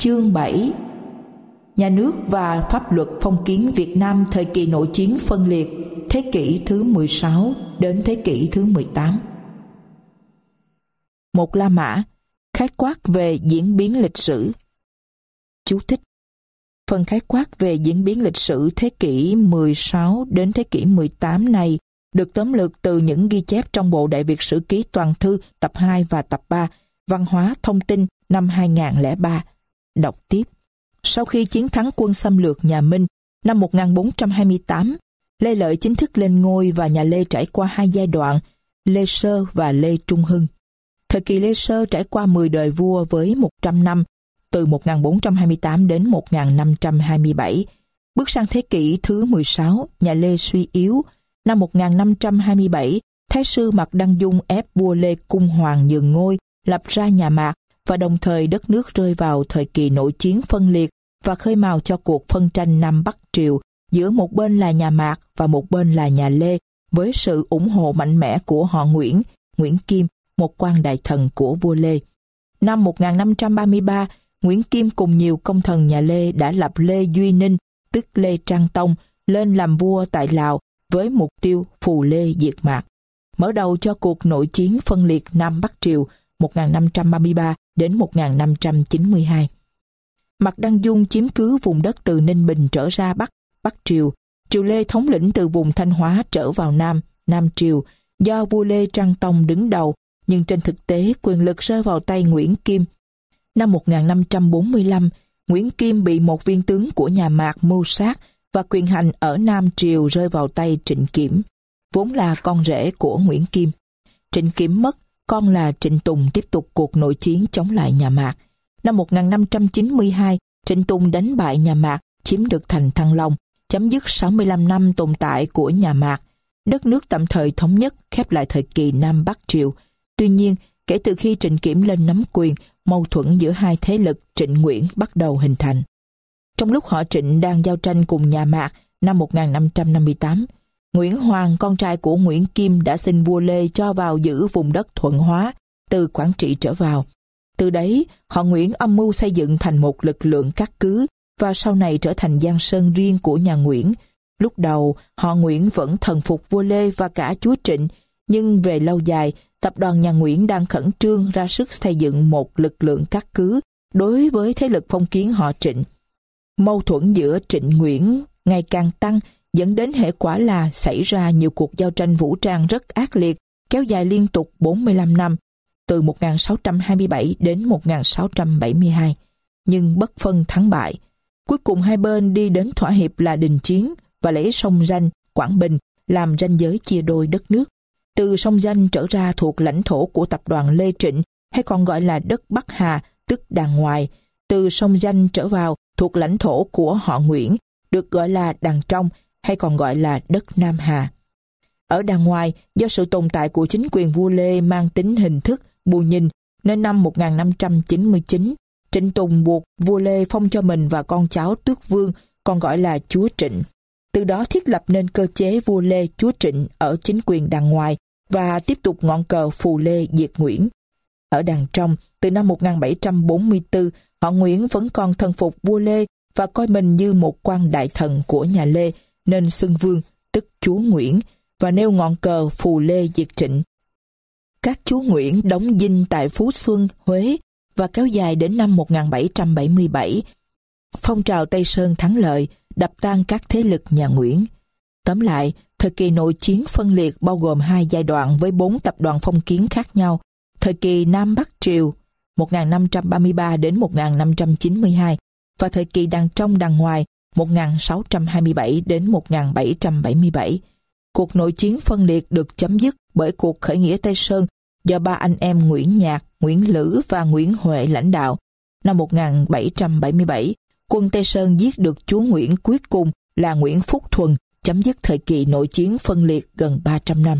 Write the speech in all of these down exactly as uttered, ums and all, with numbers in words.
Chương bảy. Nhà nước và pháp luật phong kiến Việt Nam thời kỳ nội chiến phân liệt, thế kỷ thứ mười sáu đến thế kỷ thứ mười tám. Một La Mã, khái quát về diễn biến lịch sử. Chú thích: phần khái quát về diễn biến lịch sử thế kỷ mười sáu đến thế kỷ mười tám này được tóm lược từ những ghi chép trong bộ Đại Việt Sử Ký Toàn Thư tập hai và tập ba, Văn hóa Thông tin năm hai nghìn không trăm lẻ ba. Đọc tiếp. Sau khi chiến thắng quân xâm lược nhà Minh năm một nghìn bốn trăm hai mươi tám, Lê Lợi chính thức lên ngôi và nhà Lê trải qua hai giai đoạn, Lê Sơ và Lê Trung Hưng. Thời kỳ Lê Sơ trải qua mười đời vua với một trăm năm, từ một nghìn bốn trăm hai mươi tám đến một nghìn năm trăm hai mươi bảy. Bước sang thế kỷ thứ mười sáu, nhà Lê suy yếu. Năm một nghìn năm trăm hai mươi bảy, Thái sư Mạc Đăng Dung ép vua Lê Cung Hoàng nhường ngôi, lập ra nhà Mạc, và đồng thời đất nước rơi vào thời kỳ nội chiến phân liệt và khơi mào cho cuộc phân tranh Nam Bắc Triều giữa một bên là nhà Mạc và một bên là nhà Lê, với sự ủng hộ mạnh mẽ của họ Nguyễn, Nguyễn Kim, một quan đại thần của vua Lê. Năm một nghìn năm trăm ba mươi ba, Nguyễn Kim cùng nhiều công thần nhà Lê đã lập Lê Duy Ninh, tức Lê Trang Tông, lên làm vua tại Lào với mục tiêu phù Lê diệt Mạc, mở đầu cho cuộc nội chiến phân liệt Nam Bắc Triều một nghìn năm trăm ba mươi ba đến một nghìn năm trăm chín mươi hai. Mạc Đăng Dung chiếm cứ vùng đất từ Ninh Bình trở ra Bắc, Bắc Triều. Triều Lê thống lĩnh từ vùng Thanh Hóa trở vào Nam, Nam Triều, do vua Lê Trang Tông đứng đầu, nhưng trên thực tế quyền lực rơi vào tay Nguyễn Kim. Năm một nghìn năm trăm bốn mươi lăm, Nguyễn Kim bị một viên tướng của nhà Mạc mưu sát và quyền hành ở Nam Triều rơi vào tay Trịnh Kiểm, vốn là con rể của Nguyễn Kim. Trịnh Kiểm mất, con là Trịnh Tùng tiếp tục cuộc nội chiến chống lại nhà Mạc. Năm một nghìn năm trăm chín mươi hai, Trịnh Tùng đánh bại nhà Mạc, chiếm được thành Thăng Long, chấm dứt sáu mươi lăm năm tồn tại của nhà Mạc. Đất nước tạm thời thống nhất, khép lại thời kỳ Nam Bắc Triều. Tuy nhiên, kể từ khi Trịnh Kiểm lên nắm quyền, mâu thuẫn giữa hai thế lực Trịnh Nguyễn bắt đầu hình thành. Trong lúc họ Trịnh đang giao tranh cùng nhà Mạc năm một nghìn năm trăm năm mươi tám, Nguyễn Hoàng, con trai của Nguyễn Kim, đã xin vua Lê cho vào giữ vùng đất Thuận Hóa, từ Quảng Trị trở vào. Từ đấy, họ Nguyễn âm mưu xây dựng thành một lực lượng cát cứ và sau này trở thành giang sơn riêng của nhà Nguyễn. Lúc đầu, họ Nguyễn vẫn thần phục vua Lê và cả chúa Trịnh, nhưng về lâu dài, tập đoàn nhà Nguyễn đang khẩn trương ra sức xây dựng một lực lượng cát cứ đối với thế lực phong kiến họ Trịnh. Mâu thuẫn giữa Trịnh Nguyễn ngày càng tăng, dẫn đến hệ quả là xảy ra nhiều cuộc giao tranh vũ trang rất ác liệt, kéo dài liên tục bốn mươi lăm năm, từ một nghìn sáu trăm hai mươi bảy đến một nghìn sáu trăm bảy mươi hai, nhưng bất phân thắng bại. Cuối cùng hai bên đi đến thỏa hiệp là đình chiến và lấy sông Danh, Quảng Bình làm ranh giới chia đôi đất nước. Từ sông Danh trở ra thuộc lãnh thổ của tập đoàn Lê Trịnh, hay còn gọi là đất Bắc Hà, tức Đàng Ngoài. Từ sông Danh trở vào thuộc lãnh thổ của họ Nguyễn, được gọi là Đàng Trong, hay còn gọi là đất Nam Hà. Ở Đàng Ngoài, do sự tồn tại của chính quyền vua Lê mang tính hình thức, bù nhìn, nên năm một nghìn năm trăm chín mươi chín, Trịnh Tùng buộc vua Lê phong cho mình và con cháu tước vương, còn gọi là chúa Trịnh. Từ đó thiết lập nên cơ chế vua Lê chúa Trịnh ở chính quyền Đàng Ngoài và tiếp tục ngọn cờ phù Lê diệt Nguyễn. Ở Đàng Trong, từ năm một nghìn bảy trăm bốn mươi tư, họ Nguyễn vẫn còn thần phục vua Lê và coi mình như một quan đại thần của nhà Lê, nên xưng vương, tức chúa Nguyễn, và nêu ngọn cờ phù Lê diệt Trịnh. Các chúa Nguyễn đóng dinh tại Phú Xuân, Huế và kéo dài đến năm một nghìn bảy trăm bảy mươi bảy. Phong trào Tây Sơn thắng lợi, đập tan các thế lực nhà Nguyễn. Tóm lại, thời kỳ nội chiến phân liệt bao gồm hai giai đoạn với bốn tập đoàn phong kiến khác nhau. Thời kỳ Nam Bắc Triều một nghìn năm trăm ba mươi ba đến một nghìn năm trăm chín mươi hai và thời kỳ Đàng Trong Đàng Ngoài một nghìn sáu trăm hai mươi bảy đến một nghìn bảy trăm bảy mươi bảy. Cuộc nội chiến phân liệt được chấm dứt bởi cuộc khởi nghĩa Tây Sơn do ba anh em Nguyễn Nhạc, Nguyễn Lữ và Nguyễn Huệ lãnh đạo. Năm một nghìn bảy trăm bảy mươi bảy, quân Tây Sơn giết được chúa Nguyễn cuối cùng là Nguyễn Phúc Thuần, chấm dứt thời kỳ nội chiến phân liệt gần ba trăm năm.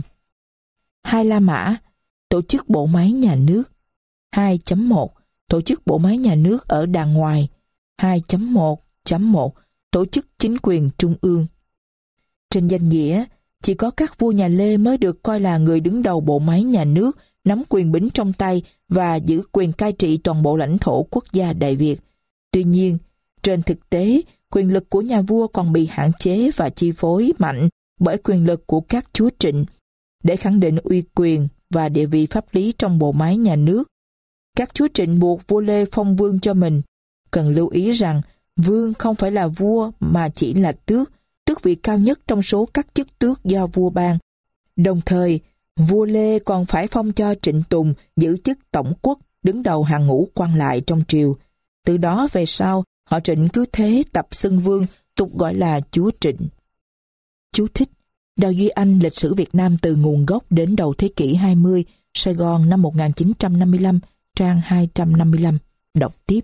Hai La Mã, tổ chức bộ máy nhà nước. hai chấm một Tổ chức bộ máy nhà nước ở Đàng Ngoài. hai chấm một chấm một Tổ chức chính quyền trung ương. Trên danh nghĩa, chỉ có các vua nhà Lê mới được coi là người đứng đầu bộ máy nhà nước, nắm quyền bính trong tay và giữ quyền cai trị toàn bộ lãnh thổ quốc gia Đại Việt. Tuy nhiên, trên thực tế, quyền lực của nhà vua còn bị hạn chế và chi phối mạnh bởi quyền lực của các chúa trịnh. Để khẳng định uy quyền và địa vị pháp lý trong bộ máy nhà nước, các chúa trịnh buộc vua Lê phong vương cho mình. Cần lưu ý rằng, vương không phải là vua mà chỉ là tước, tước vị cao nhất trong số các chức tước do vua ban. Đồng thời, vua Lê còn phải phong cho Trịnh Tùng giữ chức tổng quốc, đứng đầu hàng ngũ quan lại trong triều. Từ đó về sau, họ Trịnh cứ thế tập xưng vương, tục gọi là chúa Trịnh. Chú thích: Đào Duy Anh, Lịch sử Việt Nam từ nguồn gốc đến đầu thế kỷ hai mươi, Sài Gòn năm một nghìn chín trăm năm mươi lăm, trang hai trăm năm mươi lăm. Đọc tiếp.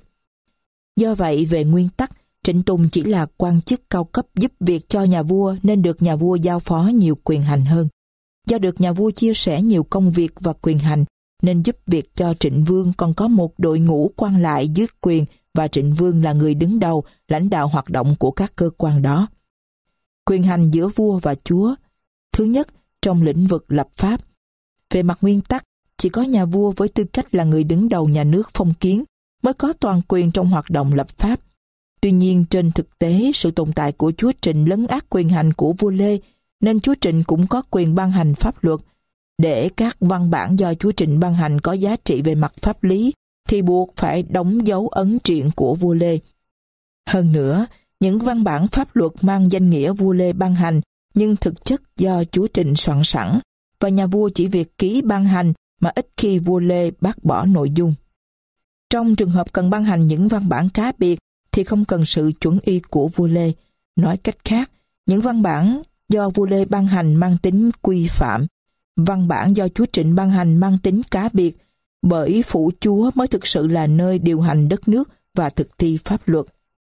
Do vậy, về nguyên tắc, Trịnh Tùng chỉ là quan chức cao cấp giúp việc cho nhà vua nên được nhà vua giao phó nhiều quyền hành hơn. Do được nhà vua chia sẻ nhiều công việc và quyền hành, nên giúp việc cho Trịnh Vương còn có một đội ngũ quan lại dưới quyền và Trịnh Vương là người đứng đầu, lãnh đạo hoạt động của các cơ quan đó. Quyền hành giữa vua và chúa. Thứ nhất, trong lĩnh vực lập pháp. Về mặt nguyên tắc, chỉ có nhà vua với tư cách là người đứng đầu nhà nước phong kiến mới có toàn quyền trong hoạt động lập pháp. Tuy nhiên, trên thực tế, sự tồn tại của chúa Trịnh lấn át quyền hành của vua Lê, nên chúa Trịnh cũng có quyền ban hành pháp luật. Để các văn bản do chúa Trịnh ban hành có giá trị về mặt pháp lý, thì buộc phải đóng dấu ấn triện của vua Lê. Hơn nữa, những văn bản pháp luật mang danh nghĩa vua Lê ban hành, nhưng thực chất do chúa Trịnh soạn sẵn, và nhà vua chỉ việc ký ban hành mà ít khi vua Lê bác bỏ nội dung. Trong trường hợp cần ban hành những văn bản cá biệt, thì không cần sự chuẩn y của vua Lê. Nói cách khác, những văn bản do vua Lê ban hành mang tính quy phạm, văn bản do chúa Trịnh ban hành mang tính cá biệt, bởi phủ chúa mới thực sự là nơi điều hành đất nước và thực thi pháp luật.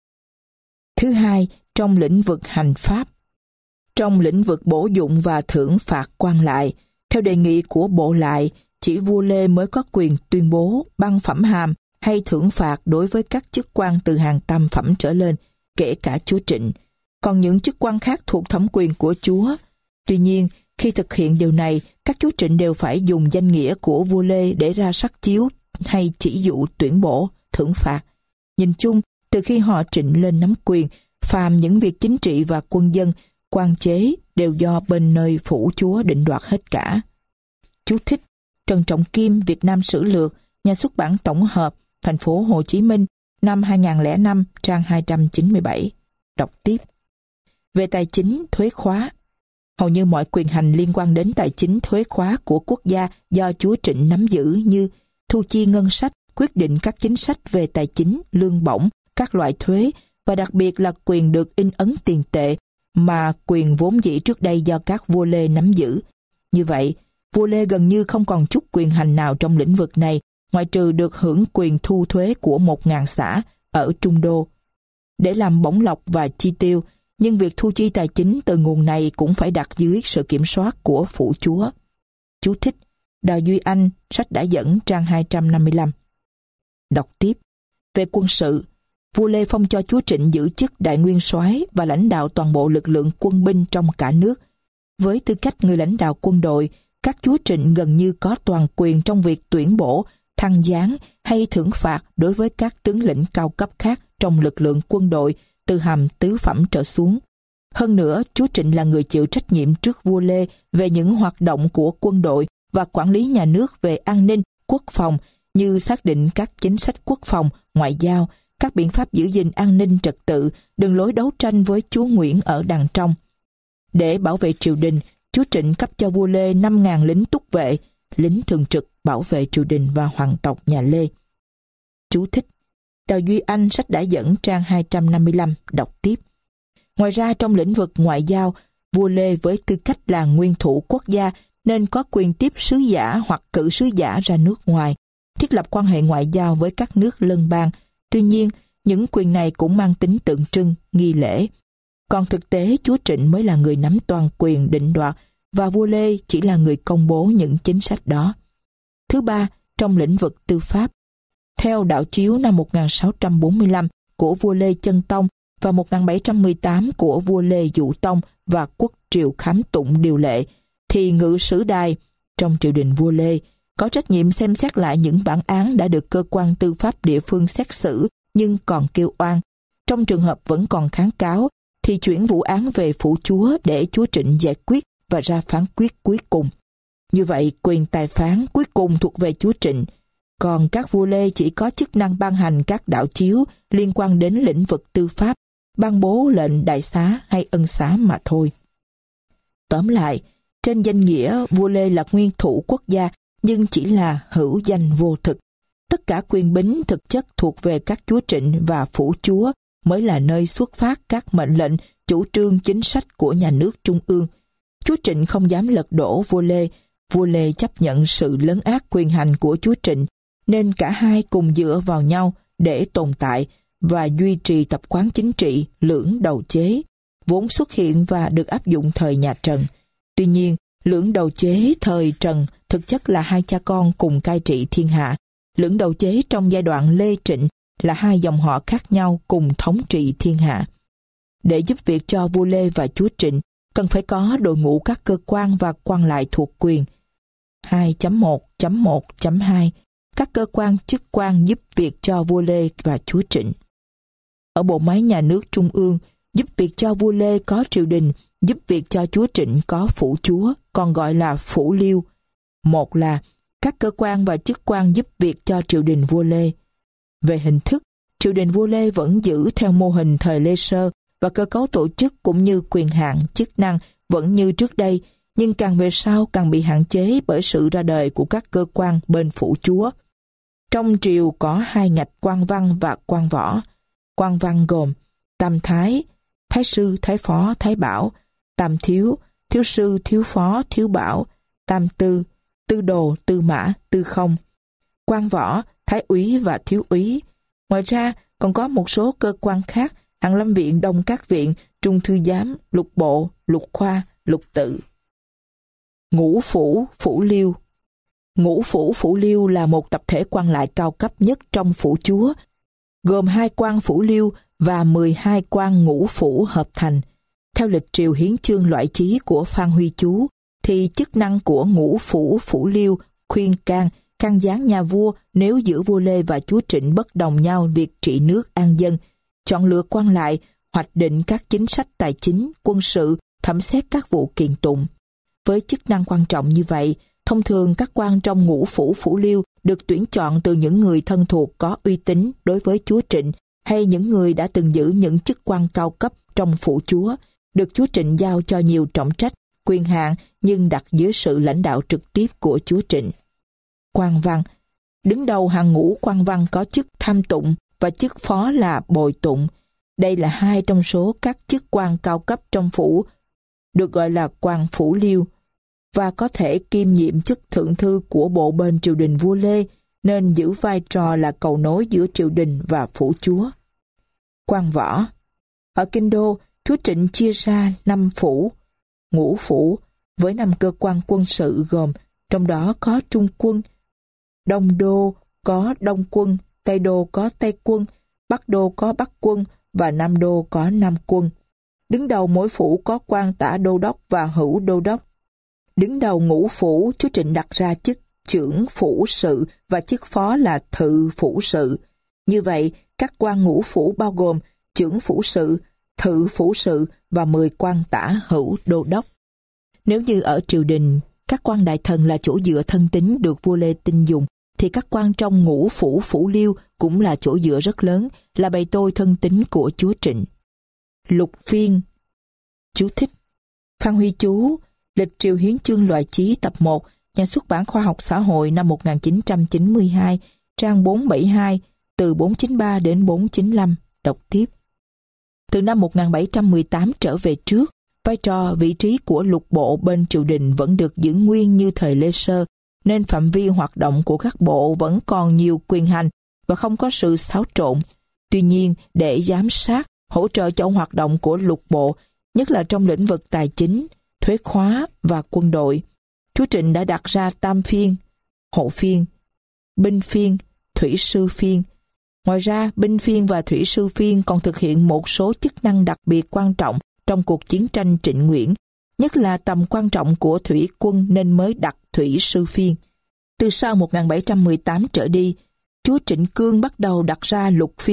Thứ hai, trong lĩnh vực hành pháp. Trong lĩnh vực bổ dụng và thưởng phạt quan lại, theo đề nghị của bộ lại, chỉ vua Lê mới có quyền tuyên bố, ban phẩm hàm hay thưởng phạt đối với các chức quan từ hàng tam phẩm trở lên, kể cả chúa Trịnh. Còn những chức quan khác thuộc thẩm quyền của chúa. Tuy nhiên, khi thực hiện điều này, các chúa Trịnh đều phải dùng danh nghĩa của vua Lê để ra sắc chiếu hay chỉ dụ tuyển bổ, thưởng phạt. Nhìn chung, từ khi họ Trịnh lên nắm quyền, phàm những việc chính trị và quân dân, quan chế đều do bên nơi phủ chúa định đoạt hết cả. Chú thích: Trần Trọng Kim, Việt Nam Sử Lược, Nhà xuất bản tổng hợp, Thành phố Hồ Chí Minh, năm hai nghìn không trăm lẻ năm, trang hai trăm chín mươi bảy. Đọc tiếp. Về tài chính, thuế khóa. Hầu như mọi quyền hành liên quan đến tài chính thuế khóa của quốc gia do chúa Trịnh nắm giữ, như thu chi ngân sách, quyết định các chính sách về tài chính, lương bổng, các loại thuế, và đặc biệt là quyền được in ấn tiền tệ, mà quyền vốn dĩ trước đây do các vua Lê nắm giữ. Như vậy, vua Lê gần như không còn chút quyền hành nào trong lĩnh vực này, ngoại trừ được hưởng quyền thu thuế của một ngàn xã ở Trung Đô để làm bổng lộc và chi tiêu, nhưng việc thu chi tài chính từ nguồn này cũng phải đặt dưới sự kiểm soát của phủ chúa. Chú thích: Đào Duy Anh, sách đã dẫn, trang hai trăm năm mươi lăm. Đọc tiếp. Về quân sự, vua Lê phong cho chúa Trịnh giữ chức đại nguyên soái và lãnh đạo toàn bộ lực lượng quân binh trong cả nước. Với tư cách người lãnh đạo quân đội, các chúa Trịnh gần như có toàn quyền trong việc tuyển bổ, thăng giáng hay thưởng phạt đối với các tướng lĩnh cao cấp khác trong lực lượng quân đội từ hàm tứ phẩm trở xuống. Hơn nữa, chúa Trịnh là người chịu trách nhiệm trước vua Lê về những hoạt động của quân đội và quản lý nhà nước về an ninh, quốc phòng, như xác định các chính sách quốc phòng, ngoại giao, các biện pháp giữ gìn an ninh trật tự, đường lối đấu tranh với chúa Nguyễn ở đằng trong. Để bảo vệ triều đình, chúa Trịnh cấp cho vua Lê năm nghìn lính túc vệ, lính thường trực bảo vệ triều đình và hoàng tộc nhà Lê. Chú thích: Đào Duy Anh, sách đã dẫn, trang hai trăm năm mươi lăm. Đọc tiếp. Ngoài ra, trong lĩnh vực ngoại giao, vua Lê với tư cách là nguyên thủ quốc gia nên có quyền tiếp sứ giả hoặc cử sứ giả ra nước ngoài, thiết lập quan hệ ngoại giao với các nước lân bang. Tuy nhiên, những quyền này cũng mang tính tượng trưng, nghi lễ. Còn thực tế, chúa Trịnh mới là người nắm toàn quyền định đoạt và vua Lê chỉ là người công bố những chính sách đó. Thứ ba, trong lĩnh vực tư pháp. Theo đạo chiếu năm một nghìn sáu trăm bốn mươi lăm của vua Lê Chân Tông và một nghìn bảy trăm mười tám của vua Lê Dụ Tông và quốc triều khám tụng điều lệ, thì ngự sử đài trong triều đình vua Lê có trách nhiệm xem xét lại những bản án đã được cơ quan tư pháp địa phương xét xử nhưng còn kêu oan. Trong trường hợp vẫn còn kháng cáo, thì chuyển vụ án về phủ chúa để chúa Trịnh giải quyết và ra phán quyết cuối cùng. Như vậy, quyền tài phán cuối cùng thuộc về chúa Trịnh, còn các vua Lê chỉ có chức năng ban hành các đạo chiếu liên quan đến lĩnh vực tư pháp, ban bố lệnh đại xá hay ân xá mà thôi. Tóm lại, trên danh nghĩa vua Lê là nguyên thủ quốc gia, nhưng chỉ là hữu danh vô thực. Tất cả quyền bính thực chất thuộc về các chúa Trịnh và phủ chúa mới là nơi xuất phát các mệnh lệnh, chủ trương chính sách của nhà nước trung ương. Chúa Trịnh không dám lật đổ vua Lê. Vua Lê chấp nhận sự lấn át quyền hành của chúa Trịnh, nên cả hai cùng dựa vào nhau để tồn tại và duy trì tập quán chính trị lưỡng đầu chế, vốn xuất hiện và được áp dụng thời nhà Trần. Tuy nhiên, lưỡng đầu chế thời Trần thực chất là hai cha con cùng cai trị thiên hạ. Lưỡng đầu chế trong giai đoạn Lê Trịnh là hai dòng họ khác nhau cùng thống trị thiên hạ. Để giúp việc cho vua Lê và chúa Trịnh, cần phải có đội ngũ các cơ quan và quan lại thuộc quyền. hai chấm một chấm một chấm hai Các cơ quan chức quan giúp việc cho vua Lê và chúa Trịnh. Ở bộ máy nhà nước trung ương, giúp việc cho vua Lê có triều đình, giúp việc cho chúa Trịnh có phủ chúa, còn gọi là phủ liêu. Một là các cơ quan và chức quan giúp việc cho triều đình vua Lê. Về hình thức, triều đình vua Lê vẫn giữ theo mô hình thời Lê Sơ và cơ cấu tổ chức cũng như quyền hạn, chức năng vẫn như trước đây, nhưng càng về sau càng bị hạn chế bởi sự ra đời của các cơ quan bên phủ chúa. Trong triều có hai ngạch quan văn và quan võ. Quan văn gồm tam thái, thái sư, thái phó, thái bảo; tam thiếu, thiếu sư, thiếu phó, thiếu bảo; tam tư, tư đồ, tư mã, tư không. Quan võ, thái úy và thiếu úy. Ngoài ra còn có một số cơ quan khác: Hàn Lâm viện, Đông Các viện, Trung thư giám, lục bộ, lục khoa, lục tự. Ngũ phủ, phủ liêu. Ngũ phủ, phủ liêu là một tập thể quan lại cao cấp nhất trong phủ chúa, gồm hai quan phủ liêu và mười hai quan ngũ phủ hợp thành. Theo lịch triều hiến chương loại chí của Phan Huy Chú, thì chức năng của ngũ phủ, phủ liêu khuyên can, can gián nhà vua nếu giữa vua Lê và chúa Trịnh bất đồng nhau việc trị nước an dân, chọn lựa quan lại, hoạch định các chính sách tài chính, quân sự, thẩm xét các vụ kiện tụng. Với chức năng quan trọng như vậy, thông thường các quan trong ngũ phủ, phủ liêu được tuyển chọn từ những người thân thuộc có uy tín đối với chúa Trịnh hay những người đã từng giữ những chức quan cao cấp trong phủ chúa, được chúa Trịnh giao cho nhiều trọng trách, quyền hạn nhưng đặt dưới sự lãnh đạo trực tiếp của chúa Trịnh. Quan văn. Đứng đầu hàng ngũ quan văn có chức tham tụng và chức phó là bồi tụng. Đây là hai trong số các chức quan cao cấp trong phủ, được gọi là quan phủ liêu, và có thể kiêm nhiệm chức thượng thư của bộ bên triều đình vua Lê, nên giữ vai trò là cầu nối giữa triều đình và phủ chúa. Quan võ. Ở Kinh Đô, chúa Trịnh chia ra năm phủ, ngũ phủ, với năm cơ quan quân sự gồm, trong đó có Trung quân, Đông Đô có Đông quân, Tây Đô có Tây quân, Bắc Đô có Bắc quân và Nam Đô có Nam quân. Đứng đầu mỗi phủ có quan tả đô đốc và hữu đô đốc. Đứng đầu ngũ phủ, chúa Trịnh đặt ra chức trưởng phủ sự và chức phó là thự phủ sự. Như vậy, các quan ngũ phủ bao gồm trưởng phủ sự, thự phủ sự và mười quan tả hữu đô đốc. Nếu như ở triều đình, các quan đại thần là chỗ dựa thân tín được vua Lê tin dùng, thì các quan trong ngũ phủ, phủ liêu cũng là chỗ dựa rất lớn, là bầy tôi thân tín của chúa Trịnh. Lục phiên. Chú thích: Phan Huy Chú, Lịch triều hiến chương loại chí tập một, nhà xuất bản Khoa học Xã hội năm một nghìn chín trăm chín mươi hai, trang bốn trăm bảy mươi hai, từ bốn trăm chín mươi ba đến bốn trăm chín mươi lăm, đọc tiếp. Từ năm một nghìn bảy trăm mười tám trở về trước, vai trò vị trí của lục bộ bên triều đình vẫn được giữ nguyên như thời Lê Sơ, nên phạm vi hoạt động của các bộ vẫn còn nhiều quyền hành và không có sự xáo trộn. Tuy nhiên, để giám sát, hỗ trợ cho hoạt động của lục bộ, nhất là trong lĩnh vực tài chính, thuế khóa và quân đội, chúa Trịnh đã đặt ra tam phiên, hộ phiên, binh phiên, thủy sư phiên. Ngoài ra, binh phiên và thủy sư phiên còn thực hiện một số chức năng đặc biệt quan trọng trong cuộc chiến tranh Trịnh Nguyễn, nhất là tầm quan trọng của thủy quân nên mới đặt thủy sư phiên. Từ sau một nghìn bảy trăm mười tám trở đi, chúa Trịnh Cương bắt đầu đặt ra lục phiên,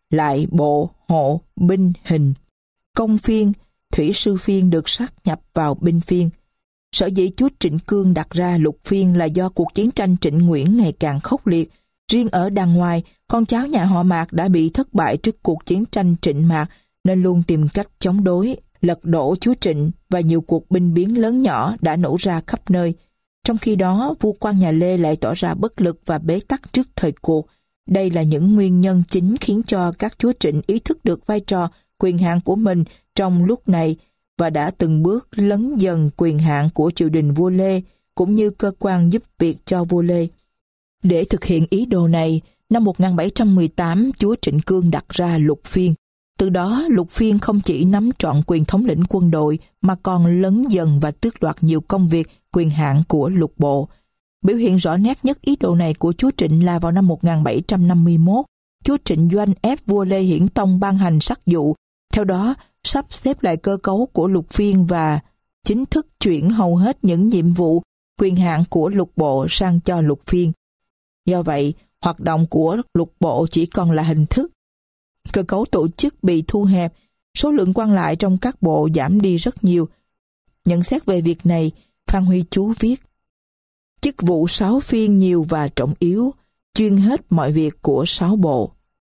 lại bộ, hộ, binh, hình. Công phiên, thủy sư phiên được sáp nhập vào binh phiên. Sở dĩ chúa Trịnh Cương đặt ra lục phiên là do cuộc chiến tranh Trịnh Nguyễn ngày càng khốc liệt. Riêng ở đằng ngoài, con cháu nhà họ Mạc đã bị thất bại trước cuộc chiến tranh Trịnh Mạc nên luôn tìm cách chống đối, lật đổ chúa Trịnh, và nhiều cuộc binh biến lớn nhỏ đã nổ ra khắp nơi. Trong khi đó, vua quan nhà Lê lại tỏ ra bất lực và bế tắc trước thời cuộc. Đây là những nguyên nhân chính khiến cho các chúa Trịnh ý thức được vai trò quyền hạn của mình trong lúc này và đã từng bước lấn dần quyền hạn của triều đình vua Lê cũng như cơ quan giúp việc cho vua Lê. Để thực hiện ý đồ này, năm một nghìn bảy trăm mười tám, chúa Trịnh Cương đặt ra lục phiên. Từ đó, lục phiên không chỉ nắm trọn quyền thống lĩnh quân đội mà còn lấn dần và tước đoạt nhiều công việc, quyền hạn của lục bộ. Biểu hiện rõ nét nhất ý đồ này của chúa Trịnh là vào năm một nghìn bảy trăm năm mươi mốt, chúa Trịnh Doanh ép vua Lê Hiển Tông ban hành sắc dụ, theo đó sắp xếp lại cơ cấu của lục phiên và chính thức chuyển hầu hết những nhiệm vụ, quyền hạn của lục bộ sang cho lục phiên. Do vậy, hoạt động của lục bộ chỉ còn là hình thức. Cơ cấu tổ chức bị thu hẹp, số lượng quan lại trong các bộ giảm đi rất nhiều. Nhận xét về việc này, Phan Huy Chú viết: chức vụ sáu phiên nhiều và trọng yếu, chuyên hết mọi việc của sáu bộ.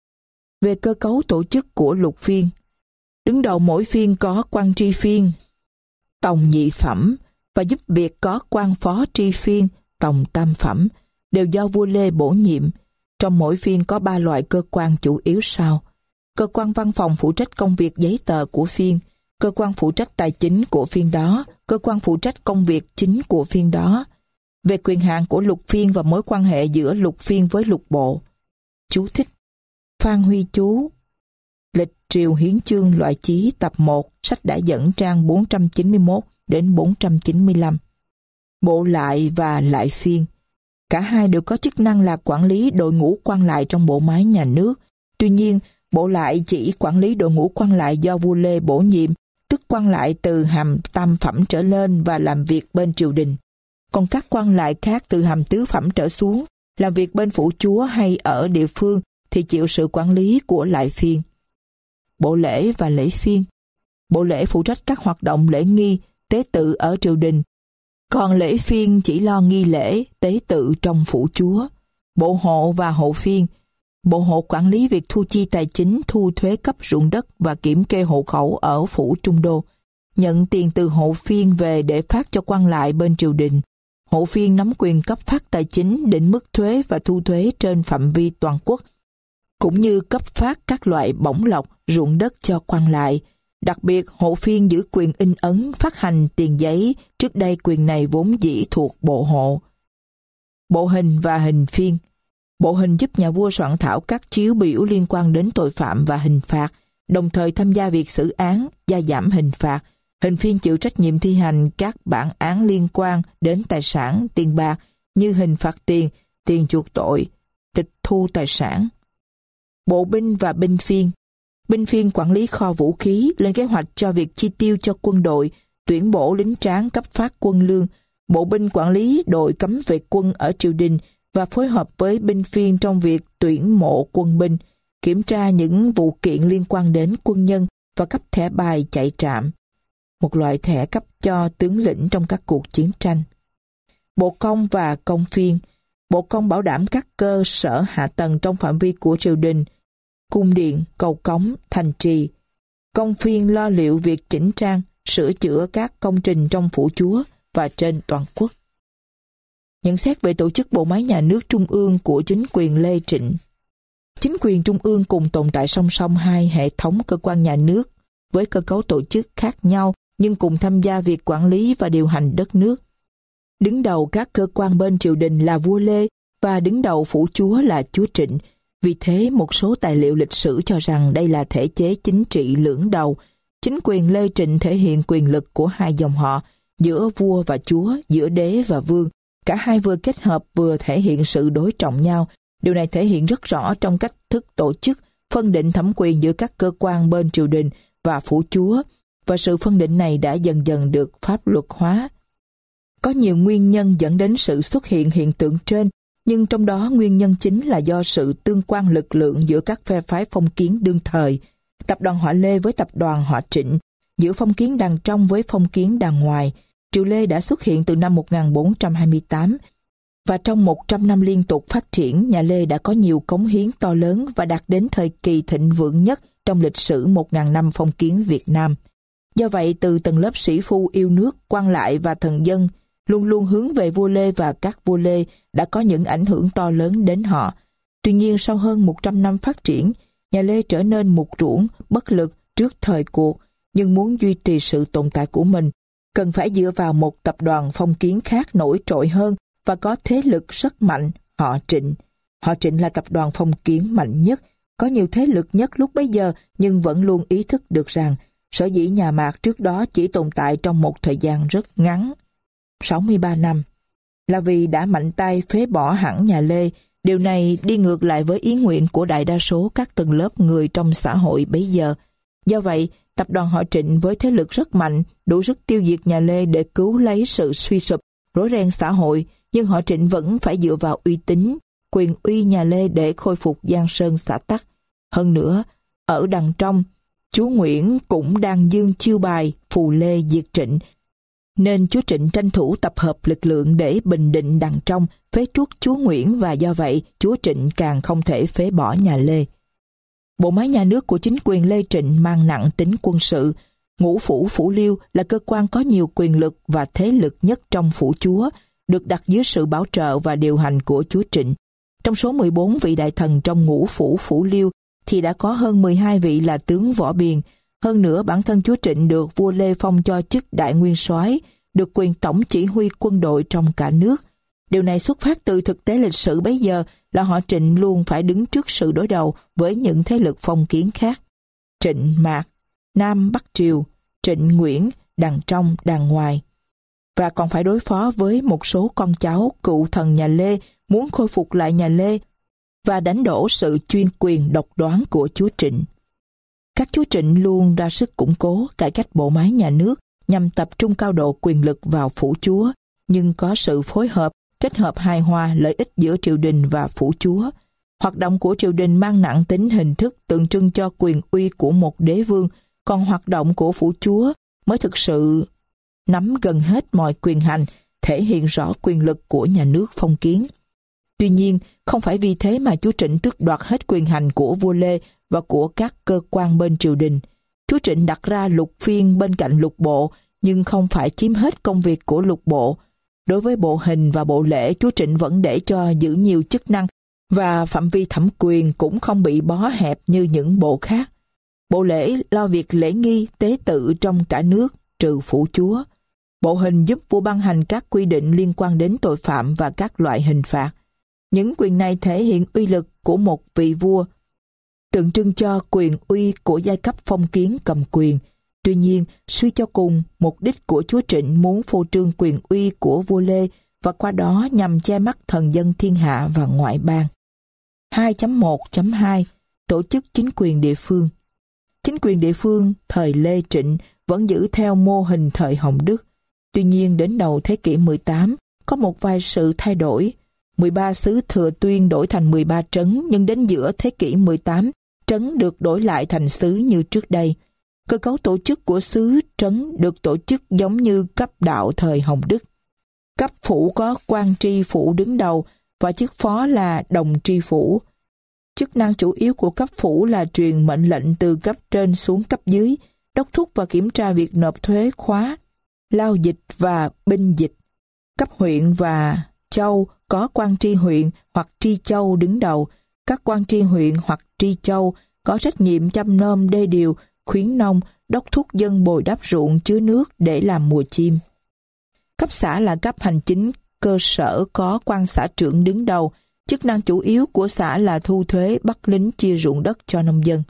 Về cơ cấu tổ chức của lục phiên, đứng đầu mỗi phiên có quan tri phiên, tòng nhị phẩm, và giúp việc có quan phó tri phiên, tòng tam phẩm, đều do vua Lê bổ nhiệm. Trong mỗi phiên có ba loại cơ quan chủ yếu sau: cơ quan văn phòng phụ trách công việc giấy tờ của phiên, cơ quan phụ trách tài chính của phiên đó, cơ quan phụ trách công việc chính của phiên đó. Về quyền hạn của lục phiên và mối quan hệ giữa lục phiên với lục bộ. Chú thích: Phan Huy Chú, Lịch Triều Hiến Chương loại chí tập một, sách đã dẫn trang bốn trăm chín mươi mốt đến bốn trăm chín mươi lăm. Bộ lại và lại phiên. Cả hai đều có chức năng là quản lý đội ngũ quan lại trong bộ máy nhà nước. Tuy nhiên, bộ lại chỉ quản lý đội ngũ quan lại do vua Lê bổ nhiệm, tức quan lại từ hàm tam phẩm trở lên và làm việc bên triều đình. Còn các quan lại khác từ hàm tứ phẩm trở xuống, làm việc bên phủ chúa hay ở địa phương thì chịu sự quản lý của lại phiên. Bộ lễ và lễ phiên. Bộ lễ phụ trách các hoạt động lễ nghi, tế tự ở triều đình, còn lễ phiên chỉ lo nghi lễ, tế tự trong phủ chúa. Bộ hộ và hộ phiên. Bộ hộ quản lý việc thu chi tài chính, thu thuế cấp ruộng đất và kiểm kê hộ khẩu ở phủ Trung Đô, nhận tiền từ hộ phiên về để phát cho quan lại bên triều đình. Hộ phiên nắm quyền cấp phát tài chính, định mức thuế và thu thuế trên phạm vi toàn quốc, cũng như cấp phát các loại bổng lộc, ruộng đất cho quan lại. Đặc biệt, hộ phiên giữ quyền in ấn, phát hành tiền giấy, trước đây quyền này vốn dĩ thuộc bộ hộ. Bộ hình và hình phiên. Bộ hình giúp nhà vua soạn thảo các chiếu biểu liên quan đến tội phạm và hình phạt, đồng thời tham gia việc xử án, gia giảm hình phạt. Hình phiên chịu trách nhiệm thi hành các bản án liên quan đến tài sản, tiền bạc như hình phạt tiền, tiền chuộc tội, tịch thu tài sản. Bộ binh và binh phiên. Binh phiên quản lý kho vũ khí, lên kế hoạch cho việc chi tiêu cho quân đội, tuyển bổ lính tráng, cấp phát quân lương. Bộ binh quản lý đội cấm vệ quân ở triều đình và phối hợp với binh phiên trong việc tuyển mộ quân binh, kiểm tra những vụ kiện liên quan đến quân nhân và cấp thẻ bài chạy trạm, một loại thẻ cấp cho tướng lĩnh trong các cuộc chiến tranh. Bộ công và công phiên. Bộ công bảo đảm các cơ sở hạ tầng trong phạm vi của triều đình, cung điện, cầu cống, thành trì. Công phiên lo liệu việc chỉnh trang, sửa chữa các công trình trong phủ chúa và trên toàn quốc. Nhận xét về tổ chức bộ máy nhà nước trung ương của chính quyền Lê Trịnh. Chính quyền trung ương cùng tồn tại song song hai hệ thống cơ quan nhà nước với cơ cấu tổ chức khác nhau nhưng cùng tham gia việc quản lý và điều hành đất nước. Đứng đầu các cơ quan bên triều đình là vua Lê và đứng đầu phủ chúa là chúa Trịnh. Vì thế, một số tài liệu lịch sử cho rằng đây là thể chế chính trị lưỡng đầu. Chính quyền Lê Trịnh thể hiện quyền lực của hai dòng họ, giữa vua và chúa, giữa đế và vương. Cả hai vừa kết hợp vừa thể hiện sự đối trọng nhau. Điều này thể hiện rất rõ trong cách thức tổ chức, phân định thẩm quyền giữa các cơ quan bên triều đình và phủ chúa, và sự phân định này đã dần dần được pháp luật hóa. Có nhiều nguyên nhân dẫn đến sự xuất hiện hiện tượng trên, nhưng trong đó nguyên nhân chính là do sự tương quan lực lượng giữa các phe phái phong kiến đương thời, tập đoàn họ Lê với tập đoàn họ Trịnh, giữa phong kiến đàn trong với phong kiến đàn ngoài. Triều Lê đã xuất hiện từ năm một nghìn bốn trăm hai mươi tám, và trong một trăm năm liên tục phát triển, nhà Lê đã có nhiều cống hiến to lớn và đạt đến thời kỳ thịnh vượng nhất trong lịch sử một nghìn năm phong kiến Việt Nam. Do vậy, từ tầng lớp sĩ phu yêu nước, quan lại và thần dân, luôn luôn hướng về vua Lê và các vua Lê đã có những ảnh hưởng to lớn đến họ. Tuy nhiên, sau hơn một trăm năm phát triển, nhà Lê trở nên mục ruỗng, bất lực trước thời cuộc, nhưng muốn duy trì sự tồn tại của mình, cần phải dựa vào một tập đoàn phong kiến khác nổi trội hơn và có thế lực rất mạnh, họ Trịnh. Họ Trịnh là tập đoàn phong kiến mạnh nhất, có nhiều thế lực nhất lúc bấy giờ, nhưng vẫn luôn ý thức được rằng sở dĩ nhà Mạc trước đó chỉ tồn tại trong một thời gian rất ngắn, sáu mươi ba năm, là vì đã mạnh tay phế bỏ hẳn nhà Lê. Điều này đi ngược lại với ý nguyện của đại đa số các tầng lớp người trong xã hội bấy giờ. Do vậy, tập đoàn họ Trịnh với thế lực rất mạnh, đủ sức tiêu diệt nhà Lê để cứu lấy sự suy sụp, rối ren xã hội, nhưng họ Trịnh vẫn phải dựa vào uy tín, quyền uy nhà Lê để khôi phục giang sơn xã tắc. Hơn nữa, ở đằng trong, chúa Nguyễn cũng đang dương chiêu bài phù Lê diệt Trịnh, nên chúa Trịnh tranh thủ tập hợp lực lượng để bình định đằng trong, phế truất chúa Nguyễn, và do vậy chúa Trịnh càng không thể phế bỏ nhà Lê. Bộ máy nhà nước của chính quyền Lê Trịnh mang nặng tính quân sự. Ngũ phủ Phủ Liêu là cơ quan có nhiều quyền lực và thế lực nhất trong phủ chúa, được đặt dưới sự bảo trợ và điều hành của chúa Trịnh. Trong số mười bốn vị đại thần trong ngũ phủ Phủ Liêu thì đã có hơn mười hai vị là tướng võ biền. Hơn nữa, bản thân chúa Trịnh được vua Lê phong cho chức đại nguyên soái, được quyền tổng chỉ huy quân đội trong cả nước. Điều này xuất phát từ thực tế lịch sử bấy giờ là họ Trịnh luôn phải đứng trước sự đối đầu với những thế lực phong kiến khác. Trịnh Mạc, Nam Bắc Triều, Trịnh Nguyễn, đằng trong, đằng ngoài. Và còn phải đối phó với một số con cháu cựu thần nhà Lê muốn khôi phục lại nhà Lê và đánh đổ sự chuyên quyền độc đoán của chúa Trịnh. Các chúa Trịnh luôn ra sức củng cố, cải cách bộ máy nhà nước nhằm tập trung cao độ quyền lực vào phủ chúa, nhưng có sự phối hợp, kết hợp hài hòa lợi ích giữa triều đình và phủ chúa. Hoạt động của triều đình mang nặng tính hình thức, tượng trưng cho quyền uy của một đế vương, còn hoạt động của phủ chúa mới thực sự nắm gần hết mọi quyền hành, thể hiện rõ quyền lực của nhà nước phong kiến. Tuy nhiên, không phải vì thế mà chúa Trịnh tước đoạt hết quyền hành của vua Lê và của các cơ quan bên triều đình. Chúa Trịnh đặt ra lục phiên bên cạnh lục bộ, nhưng không phải chiếm hết công việc của lục bộ. Đối với bộ hình và bộ lễ, chúa Trịnh vẫn để cho giữ nhiều chức năng và phạm vi thẩm quyền cũng không bị bó hẹp như những bộ khác. Bộ lễ lo việc lễ nghi, tế tự trong cả nước, trừ phủ chúa. Bộ hình giúp vua ban hành các quy định liên quan đến tội phạm và các loại hình phạt. Những quyền này thể hiện uy lực của một vị vua, tượng trưng cho quyền uy của giai cấp phong kiến cầm quyền. Tuy nhiên, suy cho cùng, mục đích của chúa Trịnh muốn phô trương quyền uy của vua Lê và qua đó nhằm che mắt thần dân thiên hạ và ngoại bang. hai chấm một chấm hai Tổ chức chính quyền địa phương. Chính quyền địa phương thời Lê Trịnh vẫn giữ theo mô hình thời Hồng Đức. Tuy nhiên, đến đầu thế kỷ mười tám, có một vài sự thay đổi. mười ba xứ Thừa Tuyên đổi thành mười ba trấn, nhưng đến giữa thế kỷ mười tám, trấn được đổi lại thành xứ như trước đây. Cơ cấu tổ chức của xứ trấn được tổ chức giống như cấp đạo thời Hồng Đức. Cấp phủ có quan tri phủ đứng đầu và chức phó là đồng tri phủ. Chức năng chủ yếu của cấp phủ là truyền mệnh lệnh từ cấp trên xuống cấp dưới, đốc thúc và kiểm tra việc nộp thuế khóa, lao dịch và binh dịch. Cấp huyện và châu có quan tri huyện hoặc tri châu đứng đầu. Các quan tri huyện hoặc tri châu có trách nhiệm chăm nom đê điều, khuyến nông, đốc thúc dân bồi đắp ruộng chứa nước để làm mùa chim. Cấp xã là cấp hành chính cơ sở có quan xã trưởng đứng đầu. Chức năng chủ yếu của xã là thu thuế, bắt lính, chia ruộng đất cho nông dân.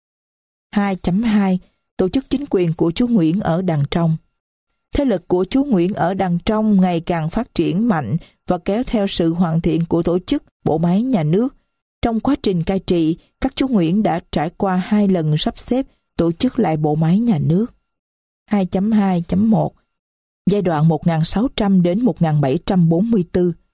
hai chấm hai Tổ chức chính quyền của chúa Nguyễn ở đằng trong. Thế lực của chúa Nguyễn ở đằng trong ngày càng phát triển mạnh và kéo theo sự hoàn thiện của tổ chức, bộ máy nhà nước. Trong quá trình cai trị, các chúa Nguyễn đã trải qua hai lần sắp xếp, tổ chức lại bộ máy nhà nước. hai chấm hai chấm một Giai đoạn một nghìn sáu trăm đến một nghìn bảy trăm bốn mươi tư.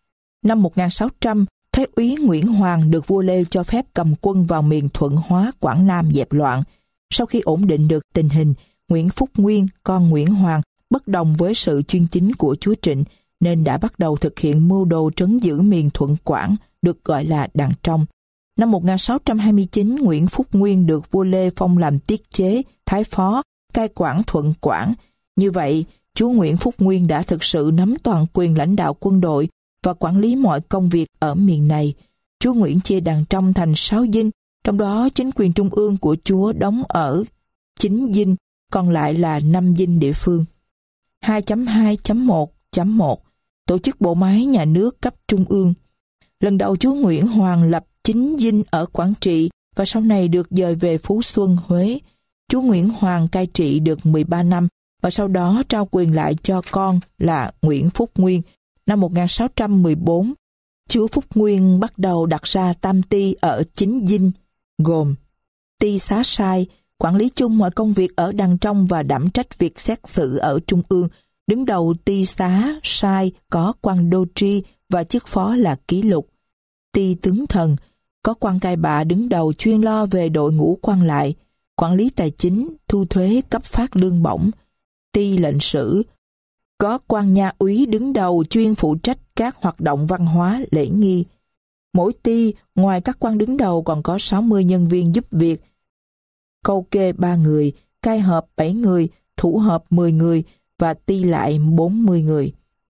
Năm một nghìn sáu trăm, Thái úy Nguyễn Hoàng được vua Lê cho phép cầm quân vào miền Thuận Hóa, Quảng Nam dẹp loạn. Sau khi ổn định được tình hình, Nguyễn Phúc Nguyên, con Nguyễn Hoàng, bất đồng với sự chuyên chính của chúa Trịnh, nên đã bắt đầu thực hiện mưu đồ trấn giữ miền Thuận Quảng, được gọi là Đàn Trong. Năm một nghìn sáu trăm hai mươi chín, Nguyễn Phúc Nguyên được vua Lê phong làm tiết chế, thái phó, cai quản Thuận Quảng. Như vậy, chúa Nguyễn Phúc Nguyên đã thực sự nắm toàn quyền lãnh đạo quân đội và quản lý mọi công việc ở miền này. Chúa Nguyễn chia Đàn Trong thành sáu dinh, trong đó chính quyền trung ương của chúa đóng ở chín dinh, còn lại là năm dinh địa phương. hai chấm hai chấm một chấm một Tổ chức bộ máy nhà nước cấp trung ương. Lần đầu chúa Nguyễn Hoàng lập chín dinh ở Quảng Trị và sau này được dời về Phú Xuân, Huế. Chúa Nguyễn Hoàng cai trị được mười ba năm và sau đó trao quyền lại cho con là Nguyễn Phúc Nguyên. Năm một nghìn sáu trăm mười bốn, chúa Phúc Nguyên bắt đầu đặt ra tam ty ở chín dinh, gồm ty xá sai, quản lý chung mọi công việc ở Đàn Trong và đảm trách việc xét xử ở trung ương. Đứng đầu ty xá sai có quan đô tri và chức phó là ký lục. Ty tướng thần có quan cai bạ đứng đầu chuyên lo về đội ngũ quan lại, quản lý tài chính, thu thuế, cấp phát lương bổng. Ty lệnh sử có quan nha úy đứng đầu chuyên phụ trách các hoạt động văn hóa, lễ nghi. Mỗi ty ngoài các quan đứng đầu còn có sáu mươi nhân viên giúp việc. Câu kê ba người, cai hợp bảy người, thủ hợp mười người và ty lại bốn mươi người.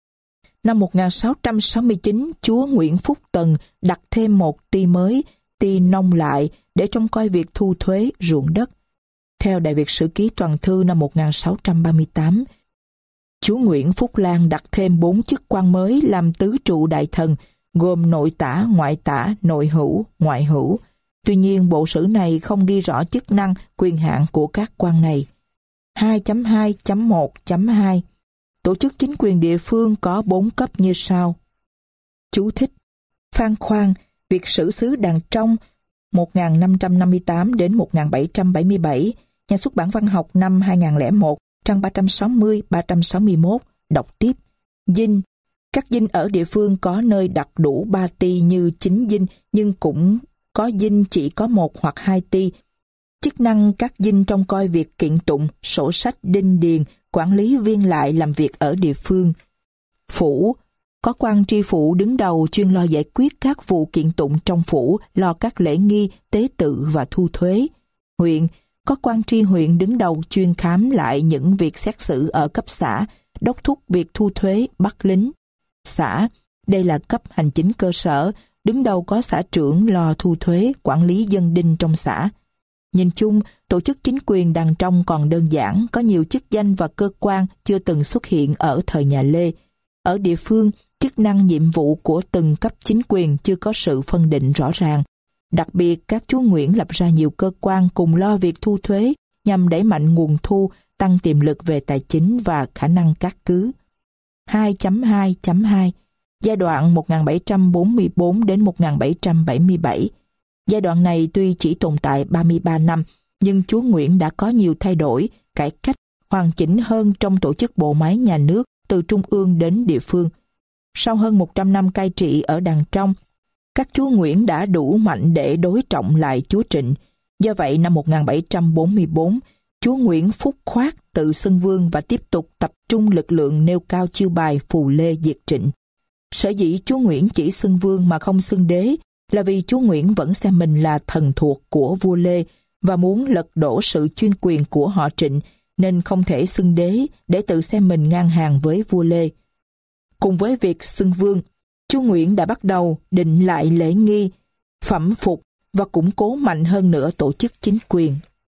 Năm một nghìn sáu trăm sáu mươi chín, chúa Nguyễn Phúc Tần đặt thêm một ty mới, ty nông lại, để trông coi việc thu thuế ruộng đất. Theo Đại Việt Sử Ký Toàn Thư năm một nghìn sáu trăm ba mươi tám, chúa Nguyễn Phúc Lan đặt thêm bốn chức quan mới làm tứ trụ đại thần, gồm nội tả, ngoại tả, nội hữu, ngoại hữu. Tuy nhiên, bộ sử này không ghi rõ chức năng, quyền hạn của các quan này. hai chấm hai chấm một chấm hai Tổ chức chính quyền địa phương có bốn cấp như sau. Chú thích: Phan Khoan, Việt sử xứ Đàn Trong, một nghìn năm trăm năm mươi tám đến một nghìn bảy trăm bảy mươi bảy, nhà xuất bản văn học năm hai nghìn lẻ một, trang ba trăm sáu mươi đến ba trăm sáu mươi mốt, đọc tiếp. Dinh. Các dinh ở địa phương có nơi đặt đủ ba ty như chín dinh, nhưng cũng có dinh chỉ có một hoặc hai ty. Chức năng các dinh trông coi việc kiện tụng, sổ sách, đinh điền, quản lý viên lại làm việc ở địa phương. Phủ. Có quan tri phủ đứng đầu chuyên lo giải quyết các vụ kiện tụng trong phủ, lo các lễ nghi, tế tự và thu thuế. Huyện. Có quan tri huyện đứng đầu chuyên khám lại những việc xét xử ở cấp xã, đốc thúc việc thu thuế, bắt lính. Xã. Đây là cấp hành chính cơ sở, đứng đầu có xã trưởng lo thu thuế, quản lý dân đinh trong xã. Nhìn chung, tổ chức chính quyền Đàn Trong còn đơn giản, có nhiều chức danh và cơ quan chưa từng xuất hiện ở thời nhà Lê. Ở địa phương, chức năng nhiệm vụ của từng cấp chính quyền chưa có sự phân định rõ ràng. Đặc biệt, các chúa Nguyễn lập ra nhiều cơ quan cùng lo việc thu thuế nhằm đẩy mạnh nguồn thu, tăng tiềm lực về tài chính và khả năng cát cứ. hai chấm hai chấm hai Giai đoạn một nghìn bảy trăm bốn mươi tư đến một nghìn bảy trăm bảy mươi bảy. Giai đoạn này tuy chỉ tồn tại ba mươi ba năm, nhưng chúa Nguyễn đã có nhiều thay đổi, cải cách, hoàn chỉnh hơn trong tổ chức bộ máy nhà nước từ trung ương đến địa phương. Sau hơn một trăm năm cai trị ở Đàn Trong, các chúa Nguyễn đã đủ mạnh để đối trọng lại chúa Trịnh. Do vậy, năm một nghìn bảy trăm bốn mươi tư, chúa Nguyễn Phúc Khoát tự xưng vương và tiếp tục tập trung lực lượng nêu cao chiêu bài phù Lê diệt Trịnh. Sở dĩ chúa Nguyễn chỉ xưng vương mà không xưng đế là vì chúa Nguyễn vẫn xem mình là thần thuộc của vua Lê và muốn lật đổ sự chuyên quyền của họ Trịnh, nên không thể xưng đế để tự xem mình ngang hàng với vua Lê. Cùng với việc xưng vương, chúa Nguyễn đã bắt đầu định lại lễ nghi, phẩm phục và củng cố mạnh hơn nữa tổ chức chính quyền.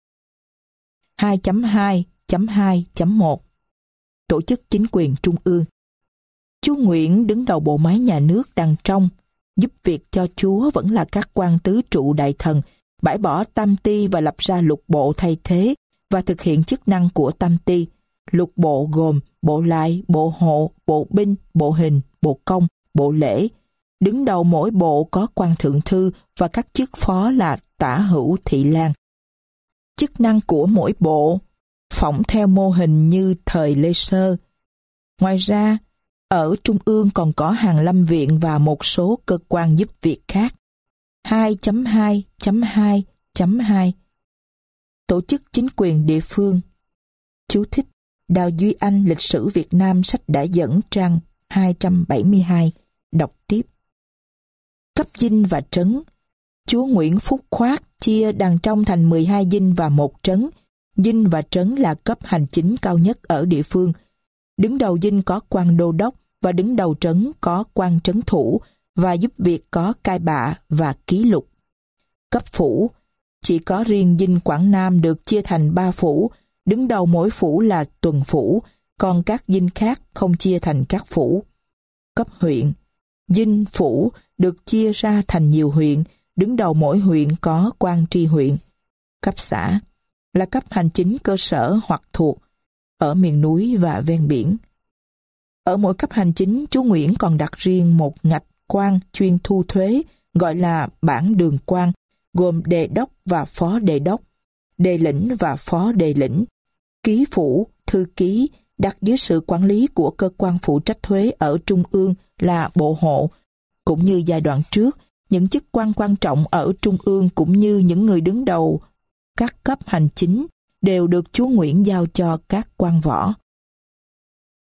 hai chấm hai chấm hai chấm một Tổ chức chính quyền trung ương. Chúa Nguyễn đứng đầu bộ máy nhà nước Đàn Trong, giúp việc cho chúa vẫn là các quan tứ trụ đại thần, bãi bỏ tam ty và lập ra lục bộ thay thế và thực hiện chức năng của tam ty. Lục bộ gồm bộ lại, bộ hộ, bộ binh, bộ hình, bộ công, bộ lễ. Đứng đầu mỗi bộ có quan thượng thư và các chức phó là tả hữu, thị lang. Chức năng của mỗi bộ phỏng theo mô hình như thời Lê Sơ. Ngoài ra, Ở Trung ương còn có Hàn Lâm Viện và một số cơ quan giúp việc khác. hai chấm hai chấm hai chấm hai Tổ chức chính quyền địa phương. Chú thích: Đào Duy Anh, Lịch sử Việt Nam, sách đã dẫn, trang hai trăm bảy mươi hai. Đọc tiếp. Cấp dinh và trấn. Chúa Nguyễn Phúc Khoác chia Đàng Trong thành mười hai dinh và một trấn. Dinh và trấn là cấp hành chính cao nhất ở địa phương. Đứng đầu dinh có quan đô đốc và đứng đầu trấn có quan trấn thủ, và giúp việc có cai bạ và ký lục. Cấp phủ. Chỉ có riêng dinh Quảng Nam được chia thành ba phủ, đứng đầu mỗi phủ là tuần phủ, còn các dinh khác không chia thành các phủ. Cấp huyện. Dinh, phủ được chia ra thành nhiều huyện, đứng đầu mỗi huyện có quan tri huyện. Cấp xã là cấp hành chính cơ sở hoặc thuộc, ở miền núi và ven biển. Ở mỗi cấp hành chính, chúa Nguyễn còn đặt riêng một ngạch quan chuyên thu thuế, gọi là bản đường quan, gồm đề đốc và phó đề đốc, đề lĩnh và phó đề lĩnh. Ký phủ, thư ký, đặt dưới sự quản lý của cơ quan phụ trách thuế ở trung ương là bộ hộ. Cũng như giai đoạn trước, những chức quan quan trọng ở trung ương cũng như những người đứng đầu các cấp hành chính đều được chúa Nguyễn giao cho các quan võ.